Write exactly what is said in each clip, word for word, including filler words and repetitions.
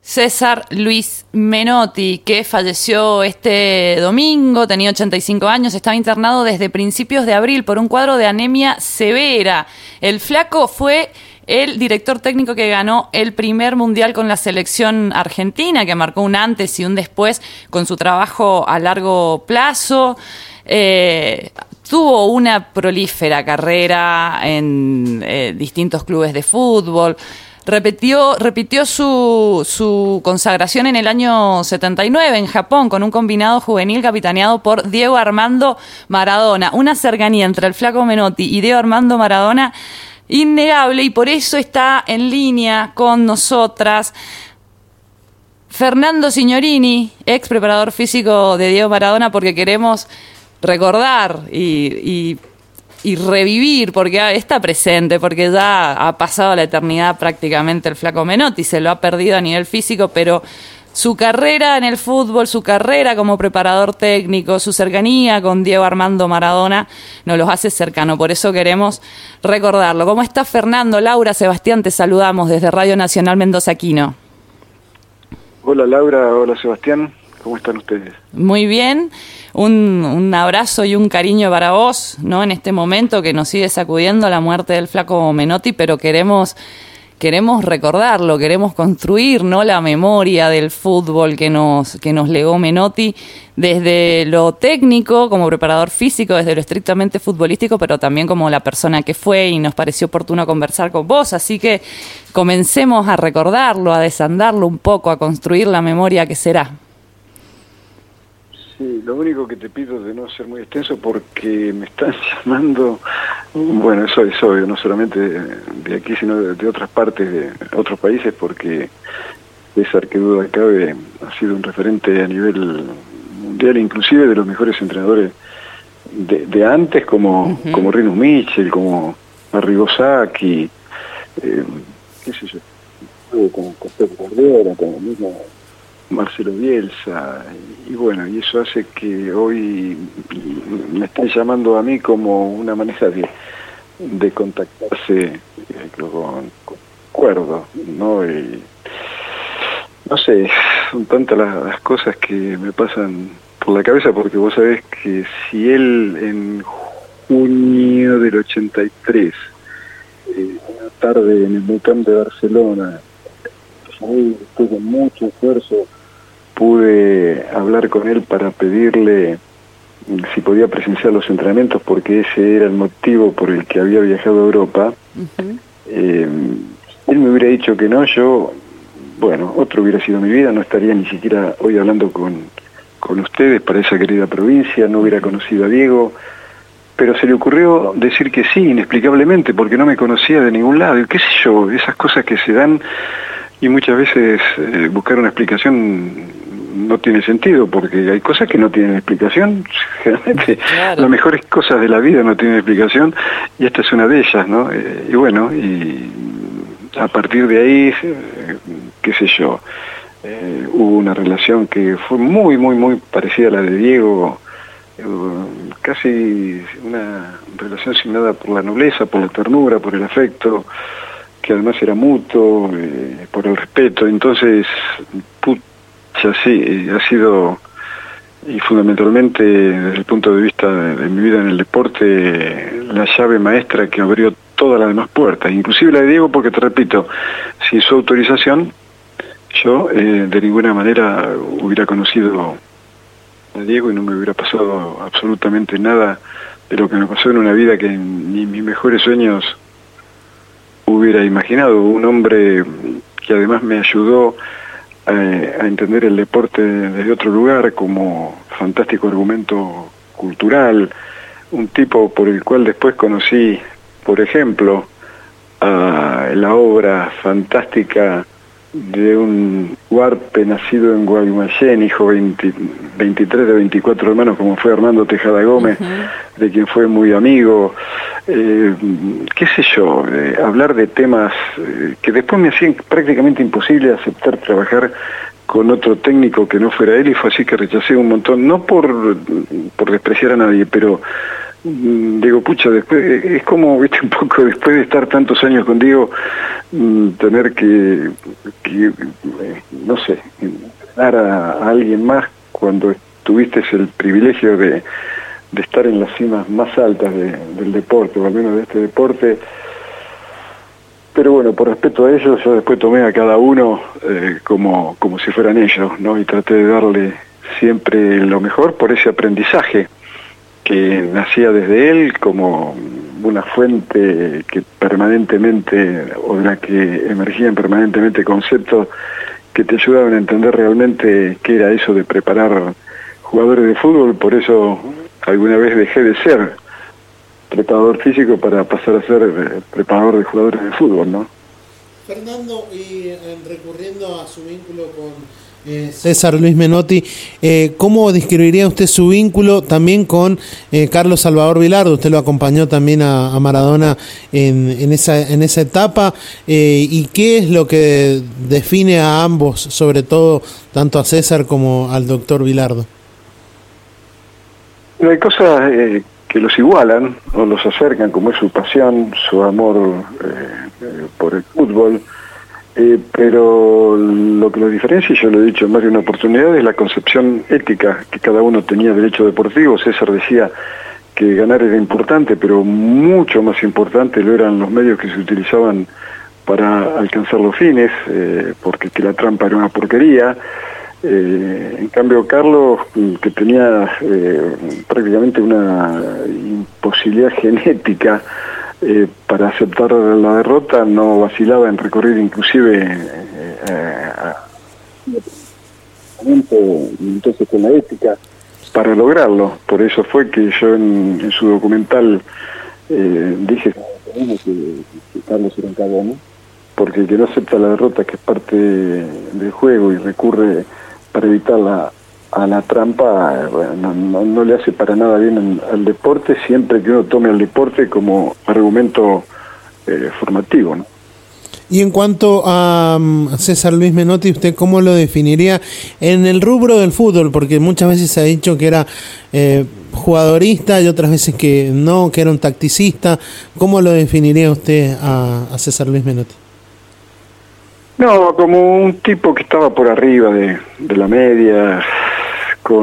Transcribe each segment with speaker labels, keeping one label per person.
Speaker 1: César Luis Menotti, que falleció este domingo, tenía ochenta y cinco años, estaba internado desde principios de abril por un cuadro de anemia severa. El flaco fue el director técnico que ganó el primer mundial con la selección argentina, que marcó un antes y un después con su trabajo a largo plazo. Eh, tuvo una prolífera carrera en eh, distintos clubes de fútbol. Repitió, repitió su, su consagración en el año setenta y nueve en Japón con un combinado juvenil capitaneado por Diego Armando Maradona. Una cercanía entre el flaco Menotti y Diego Armando Maradona innegable, y por eso está en línea con nosotras Fernando Signorini, ex preparador físico de Diego Maradona, porque queremos recordar y... y y revivir, porque está presente, porque ya ha pasado la eternidad prácticamente el flaco Menotti, se lo ha perdido a nivel físico, pero su carrera en el fútbol, su carrera como preparador técnico, su cercanía con Diego Armando Maradona nos los hace cercano, por eso queremos recordarlo. ¿Cómo está Fernando? Laura, Sebastián, te saludamos desde Radio Nacional Mendoza Aquino.
Speaker 2: Hola Laura, hola Sebastián, ¿cómo están ustedes?
Speaker 1: Muy bien. Un, un abrazo y un cariño para vos, ¿no? En este momento que nos sigue sacudiendo la muerte del flaco Menotti, pero queremos, queremos recordarlo, queremos construir, ¿no? La memoria del fútbol que nos, que nos legó Menotti desde lo técnico, como preparador físico, desde lo estrictamente futbolístico, pero también como la persona que fue, y nos pareció oportuno conversar con vos. Así que comencemos a recordarlo, a desandarlo un poco, a construir la memoria que será.
Speaker 2: Sí, lo único que te pido es de no ser muy extenso porque me están llamando, bueno, eso es obvio, no solamente de aquí, sino de, de otras partes, de otros países, porque César, que duda cabe, ha sido un referente a nivel mundial, inclusive de los mejores entrenadores de, de antes, como, uh-huh. como Rinus Michel, como Arrigo Sacchi, eh, qué sé yo, como José Guardiola, como mismo Marcelo Bielsa, y, y bueno, y eso hace que hoy me estén llamando a mí como una manera de, de contactarse eh, con, con acuerdo, ¿no? Y, no sé, son tantas las, las cosas que me pasan por la cabeza, porque vos sabés que si él en junio del ochenta y tres, eh, una tarde en el Nou Camp de Barcelona, después de mucho esfuerzo, pude hablar con él para pedirle si podía presenciar los entrenamientos, porque ese era el motivo por el que había viajado a Europa. Uh-huh. eh, él me hubiera dicho que no, yo, bueno, otro hubiera sido mi vida, no estaría ni siquiera hoy hablando con, con ustedes para esa querida provincia, no hubiera conocido a Diego, pero se le ocurrió decir que sí, inexplicablemente, porque no me conocía de ningún lado, y qué sé yo, esas cosas que se dan, y muchas veces eh, buscar una explicación no tiene sentido, porque hay cosas que no tienen explicación. Generalmente claro. Las mejores cosas de la vida no tienen explicación, y esta es una de ellas, ¿no? Eh, y bueno, y a partir de ahí, eh, qué sé yo, eh, hubo una relación que fue muy, muy, muy parecida a la de Diego, eh, casi una relación signada por la nobleza, por la ternura, por el afecto, que además era mutuo, eh, por el respeto. Entonces, pucha, sí, ha sido, y fundamentalmente desde el punto de vista de, de mi vida en el deporte, la llave maestra que abrió todas las demás puertas, inclusive la de Diego, porque te repito, sin su autorización, yo eh, de ninguna manera hubiera conocido a Diego y no me hubiera pasado absolutamente nada de lo que me pasó en una vida que ni mis mejores sueños hubiera imaginado. Un hombre que además me ayudó a, a entender el deporte desde otro lugar, como fantástico argumento cultural, un tipo por el cual después conocí, por ejemplo, a la obra fantástica de un huarpe nacido en Guaymallén, hijo veinte, veintitrés de veinticuatro hermanos, como fue Armando Tejada Gómez, uh-huh. de quien fue muy amigo, eh, qué sé yo, eh, hablar de temas eh, que después me hacían prácticamente imposible aceptar trabajar con otro técnico que no fuera él, y fue así que rechacé un montón, no por, por despreciar a nadie, pero Digo, pucha, después es como, viste, un poco después de estar tantos años con Diego, tener que, que no sé, dar a, a alguien más cuando tuviste el privilegio de, de estar en las cimas más altas de, del deporte, o al menos de este deporte. Pero bueno, por respeto a ellos, yo después tomé a cada uno eh, como, como si fueran ellos, ¿no? Y traté de darle siempre lo mejor por ese aprendizaje que nacía desde él como una fuente que permanentemente, o de la que emergían permanentemente conceptos que te ayudaban a entender realmente qué era eso de preparar jugadores de fútbol. Por eso alguna vez dejé de ser preparador físico para pasar a ser preparador de jugadores de fútbol, ¿no?
Speaker 3: Fernando, y eh, recurriendo a su vínculo con eh, César Luis Menotti, eh, ¿cómo describiría usted su vínculo también con eh, Carlos Salvador Vilardo? Usted lo acompañó también a, a Maradona en, en, esa, en esa etapa, eh, ¿y qué es lo que define a ambos, sobre todo tanto a César como al doctor Vilardo?
Speaker 2: Hay cosas eh, que los igualan o los acercan, como es su pasión, su amor eh, eh, por el fútbol, eh, pero lo que los diferencia, y yo lo he dicho en más de una oportunidad, es la concepción ética que cada uno tenía del hecho deportivo. César decía que ganar era importante, pero mucho más importante lo eran los medios que se utilizaban para alcanzar los fines, eh, porque que la trampa era una porquería. Eh, en cambio, Carlos, que tenía eh, prácticamente una imposibilidad genética eh, para aceptar la derrota, no vacilaba en recorrer inclusive eh, eh, entonces con la ética para lograrlo. Por eso fue que yo en, en su documental eh, dije que, que Carlos era un cagón, porque el que no acepta la derrota, que es parte del juego, y recurre para evitarla a la trampa, bueno, no, no, no le hace para nada bien al deporte, siempre que uno tome al deporte como argumento eh, formativo, ¿no?
Speaker 3: Y en cuanto a um, César Luis Menotti, ¿usted cómo lo definiría en el rubro del fútbol? Porque muchas veces se ha dicho que era eh, jugadorista y otras veces que no, que era un tacticista. ¿Cómo lo definiría usted a, a César Luis Menotti?
Speaker 2: No, como un tipo que estaba por arriba de, de la media, con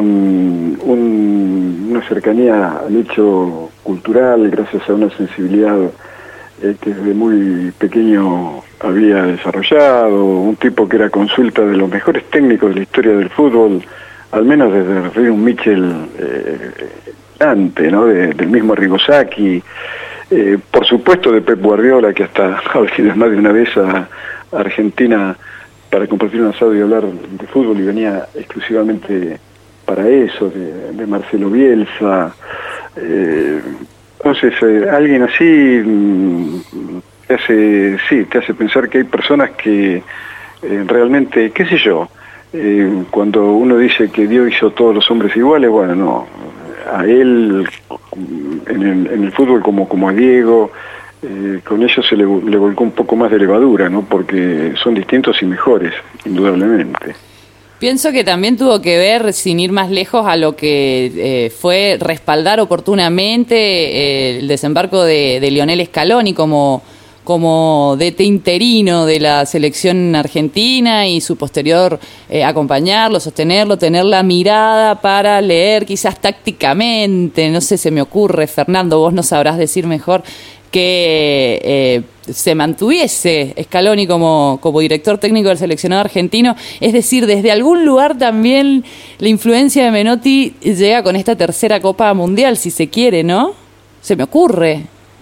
Speaker 2: un, una cercanía al hecho cultural, gracias a una sensibilidad eh, que desde muy pequeño había desarrollado, un tipo que era consulta de los mejores técnicos de la historia del fútbol, al menos desde un Michel eh, antes, ¿no? De, del mismo Rigosaki, eh, por supuesto de Pep Guardiola, que hasta ha venido más de una vez a Argentina para compartir un asado y hablar de fútbol, y venía exclusivamente para eso, de, de Marcelo Bielsa. Eh, entonces, eh, alguien así mm, te hace, sí, te hace pensar que hay personas que eh, realmente, qué sé yo, eh, cuando uno dice que Dios hizo todos los hombres iguales, bueno, no, a él en el, en el fútbol como, como a Diego, Eh, con ellos se le, le volcó un poco más de levadura, ¿no? Porque son distintos y mejores, indudablemente.
Speaker 1: Pienso que también tuvo que ver, sin ir más lejos, a lo que eh, fue respaldar oportunamente eh, el desembarco de, de Lionel Scaloni como, como D T interino de la selección argentina, y su posterior eh, acompañarlo, sostenerlo, tener la mirada para leer quizás tácticamente, no sé, se me ocurre, Fernando, vos nos sabrás decir mejor, que eh, se mantuviese Scaloni como, como director técnico del seleccionado argentino. Es decir, desde algún lugar también la influencia de Menotti llega con esta tercera Copa Mundial, si se quiere, ¿no? Se me ocurre.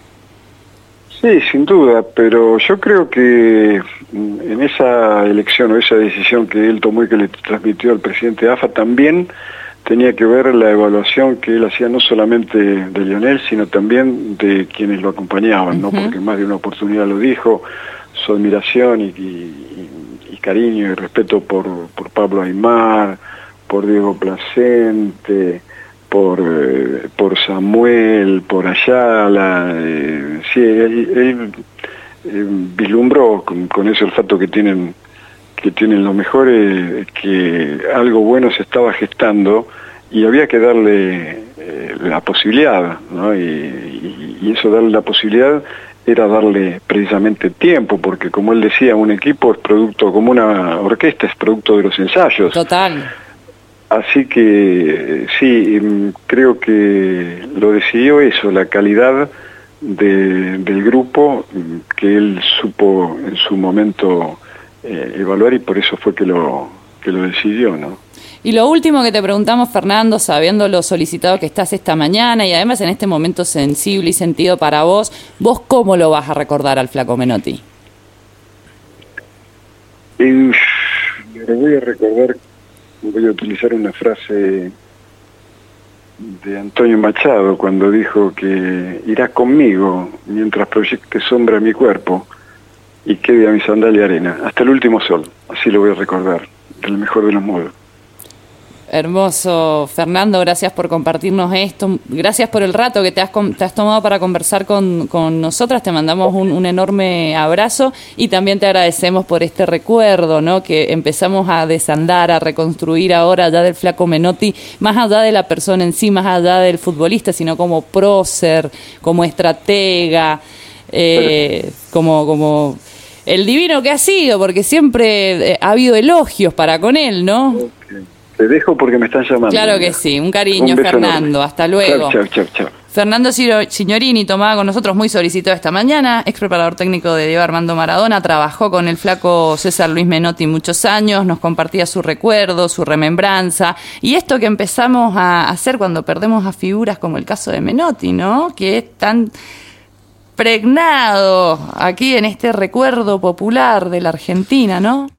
Speaker 2: Sí, sin duda, pero yo creo que en esa elección o esa decisión que él tomó y que le transmitió al presidente A F A también tenía que ver la evaluación que él hacía no solamente de Lionel, sino también de quienes lo acompañaban, ¿no? Uh-huh. Porque más de una oportunidad lo dijo, su admiración y, y, y cariño y respeto por, por Pablo Aimar, por Diego Placente, por, eh, por Samuel, por Ayala. Eh, sí, él, él eh, vislumbró con, con ese olfato que tienen que tienen los mejores, que algo bueno se estaba gestando y había que darle eh, la posibilidad, ¿no? Y, y, y eso, darle la posibilidad, era darle precisamente tiempo, porque como él decía, un equipo es producto, como una orquesta es producto de los ensayos.
Speaker 1: Total.
Speaker 2: Así que sí, creo que lo decidió eso, la calidad de, del grupo que él supo en su momento eh, evaluar, y por eso fue que lo, que lo decidió, ¿no?
Speaker 1: Y lo último que te preguntamos, Fernando, sabiendo lo solicitado que estás esta mañana y además en este momento sensible y sentido para vos, ¿vos cómo lo vas a recordar al Flaco Menotti?
Speaker 2: Eh, lo voy a recordar, voy a utilizar una frase de Antonio Machado cuando dijo que irá conmigo mientras proyecte sombra a mi cuerpo y quede a mi sandalia arena, hasta el último sol. Así lo voy a recordar, del mejor de los modos.
Speaker 1: Hermoso, Fernando, gracias por compartirnos esto, gracias por el rato que te has, te has tomado para conversar con, con nosotras, te mandamos un, un enorme abrazo y también te agradecemos por este recuerdo, ¿no? Que empezamos a desandar, a reconstruir ahora ya del Flaco Menotti, más allá de la persona en sí, más allá del futbolista, sino como prócer, como estratega, eh, como... como el divino que ha sido, porque siempre ha habido elogios para con él, ¿no?
Speaker 2: Okay. Te dejo porque me están llamando.
Speaker 1: Claro que sí, un cariño, un Fernando, enorme. Hasta luego.
Speaker 2: Chau, chau, chau, chau.
Speaker 1: Fernando Signorini tomaba con nosotros, muy solicitado esta mañana, ex preparador técnico de Diego Armando Maradona, trabajó con el Flaco César Luis Menotti muchos años, nos compartía su recuerdo, su remembranza, y esto que empezamos a hacer cuando perdemos a figuras como el caso de Menotti, ¿no? Que es tan pregnado aquí en este recuerdo popular de la Argentina, ¿no?